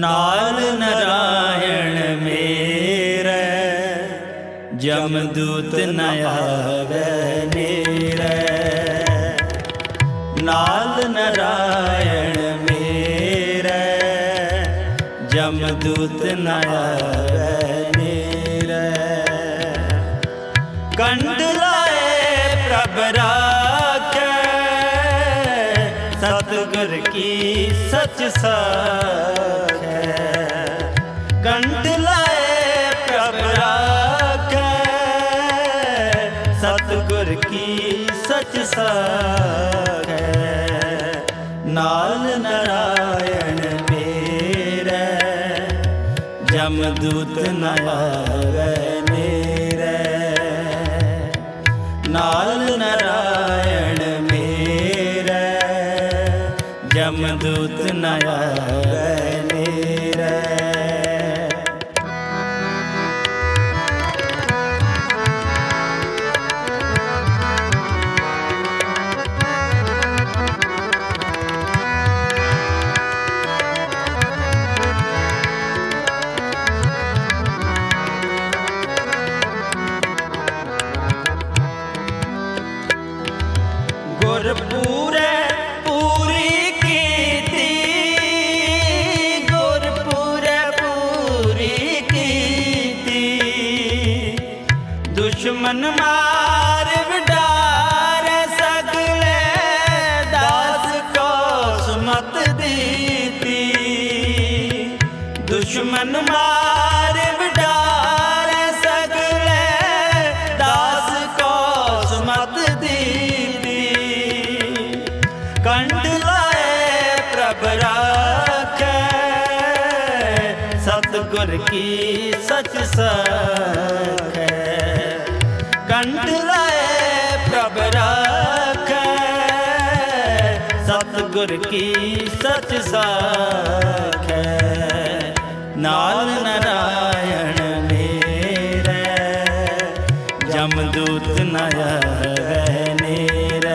नाल नारायण मेरे जमदूत न आवे नेरे। नाल नारायण मेरे जमदूत न आवे नेरे। कंठ लाए प्रभ राखे सतगुर की सच साखे। कंठ लाए प्रभ राखे सतगुर की सच साखे। नाल नारायण मेरे जमदूत न आवे नेरे। नाल नारायण मेरे जमदूत न आवे नेरे। गुरपूरे पूरी कीती, गुरपूरे पूरी कीती। दुश्मन मार विडारे सगले दास को सुमत दीती। दुश्मन मार विडारे सगले दास को सुमत दीती। कंठ लाए प्रभ राखे सतगुर की सच साखे। कंठ लाए प्रभ राखे सतगुर की सच साखे। नाल नारायण मेरे जमदूत न आवे नेरे।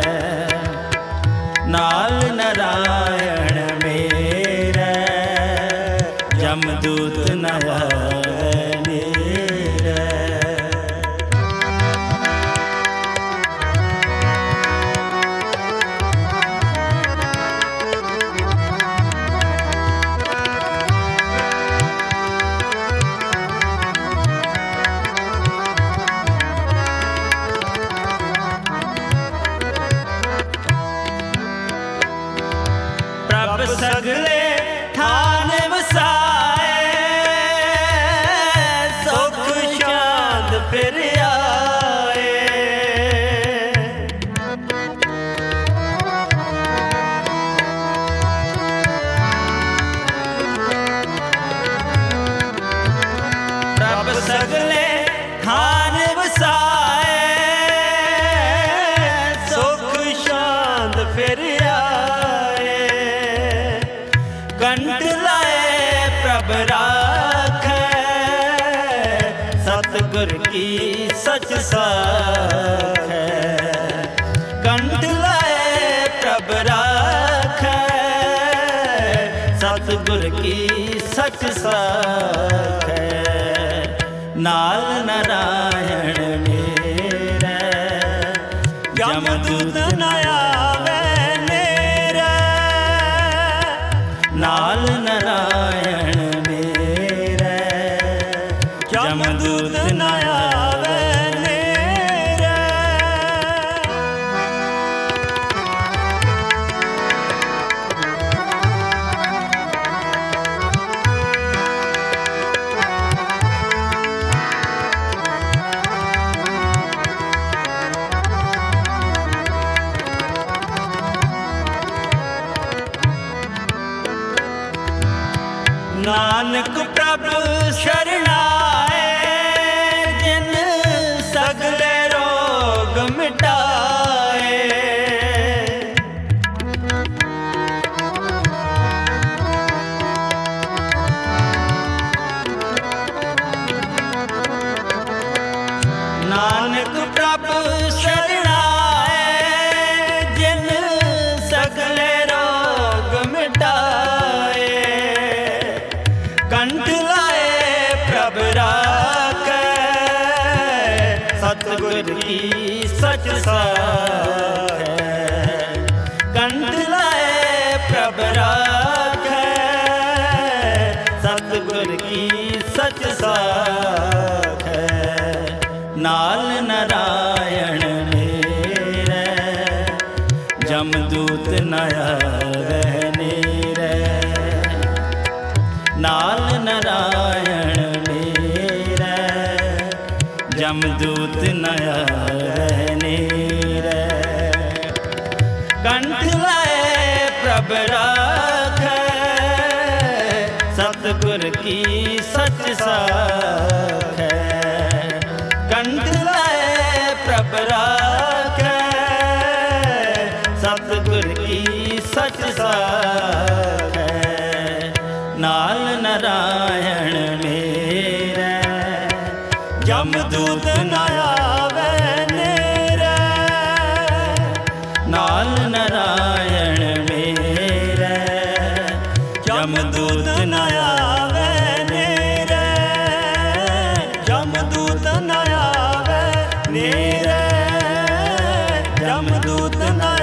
नाल नारायण मेरे जमदूत न आवे नेरे। प्रभ सगले थान वसाए सुख शांत फिर आए। प्रभ सगले थान वसाए सुख शांत फिर आए। कंठ लाए प्रभ राखे सतगुर की सच साखे। कंठ लाए प्रभ राखे सतगुर की सच साखे। नाल नारायण मेरे जमदूत न आवे नेरे। नाल नारायण मेरे जमदूत न आवे नेरे। नानक प्रभु शरणाए जिन सगले रोग मिटाए। नानक प्रभु शरणाए जिन सगले रोग मिटाए। सतगुर की सच साख है। कंठ लाए प्रभ राखै, सतगुर की सच साख है। नाल नारायण मेरे, जमदूत न आवे नेरे। नाल नारायण मेरे, जमदूत न आवे नेरे। कंठ लाए प्रभ राखै, सतगुर की सच साख है। कंठ लाए प्रभ राखै, सतगुर की सच साख है। नाल नारायण मेरे, जमदूत न आवे नेरे। नाल नारायण मेरे, जमदूत न आवे नेरे। जमदूत न आवे नेरे, जमदूत न